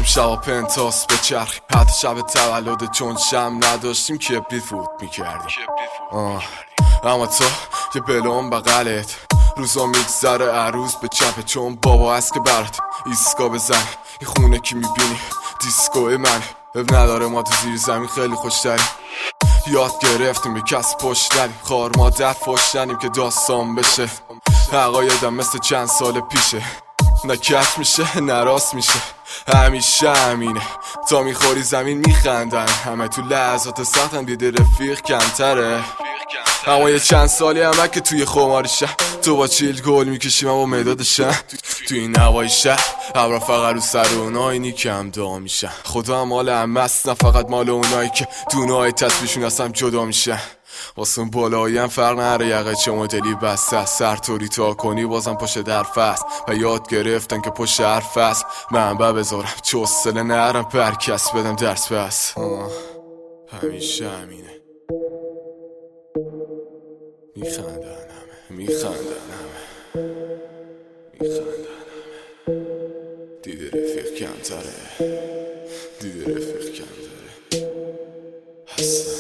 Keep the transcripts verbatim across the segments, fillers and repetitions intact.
شبا پنتاس به چرخ، حتی شب تولد چون شم نداشتیم کبریت فوت میکردیم. آه. اما تو یه بلون بغلت روزا میگذره عروض به چپه، چون بابا هست که برات ایسکا بزن. این خونه که میبینی دیسکوی من، اب نداره ما تو زیر زمین خیلی خوشتریم. یاد گرفتیم به کس پشت ندیم، خار مادر پشت ندیم که داستان بشه. عقایدم مثل چند سال پیشه، نه کج میشه نه راست میشه، همیشه همینه. تا میخوری زمین میخندن همه، تو لحظات سختم دیده رفیق کمتره. اما یه چند سالی همه که توی خماریشم، تو با چیل گل میکشیم اما مدادشم. تو این هوای شهر ابرا فقط رو سر اونایی نی کم دا میشن. خدا هم مال همه است نه فقط مال اونایی که دونهای تسبیشون اصلا جدا میشن. واسه بالایی هم فرق نره یقه چه مدلی بسته، سر توری تا کنی بازم پشت در فست. و یاد گرفتن که پشت هر فصل منبع بذارم چه حوصله نرم پر کس بدم درس بس. همیشه همینه، میخندن همه، میخندن همه، میخندن همه. دیده رفیق کمتره، دیده رفیق کمتره. هستم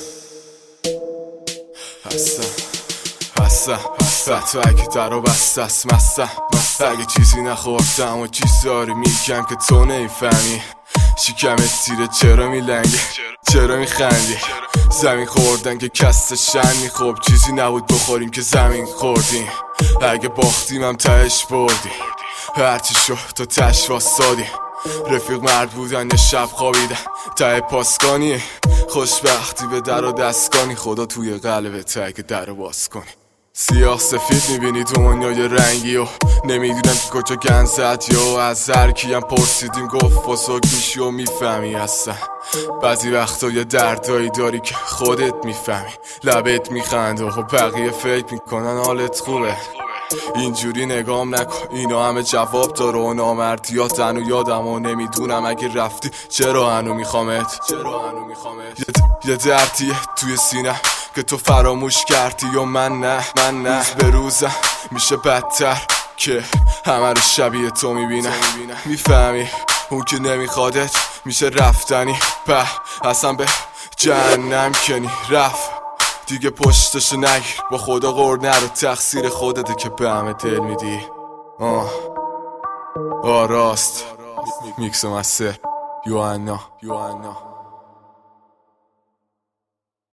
هستم هستم هستم تو اگه در رو بسته است مستم. اگه چیزی نخوردم و چیزاری میگم که تو نمیفهمی. شکمت تیره چرا میلنگه، چرا میخندی؟ زمین خوردن که کست شنی، خب چیزی نبود بخوریم که زمین خوردیم. اگه باختیم هم تهش بردیم، هرچی شد تو تش واسادی. رفیق مرد بودن یه شب خوابیدن ته پاسکانی، خوشبختی به در و دستگانی. خدا توی قلبت اگه در رو باز کنی. سیاه سفید میبینی دنیای رنگی و نمیدونم که کجا گن زد، یا از هر کیم پرسیدیم گفت فسوک میشی و میفهمی. هستن بعضی وقتا یه دردایی داری که خودت میفهمی. لبت میخنده و بقیه فکر میکنن حالت خوبه. اینجوری نگام نکن، اینا همه جواب داره و نامردیات هنو یادم و نمیدونم اگه رفتی چرا هنو میخوامت. چرا هنو میخوامت. یه دردیه توی سینم که تو فراموش کردی و من نه، من نه. روز به روزم میشه بدتر که همه رو شبیه تو میبینم. میفهمی اون که نمیخوادت میشه رفتنی، به اصلا به جهنم کنی رفت دیگه پشتش نگیر. با خدا قرد نرو، تقصیر خودته که به همه دل میدی. آه آه راست میکس و مستر یوانا یوانا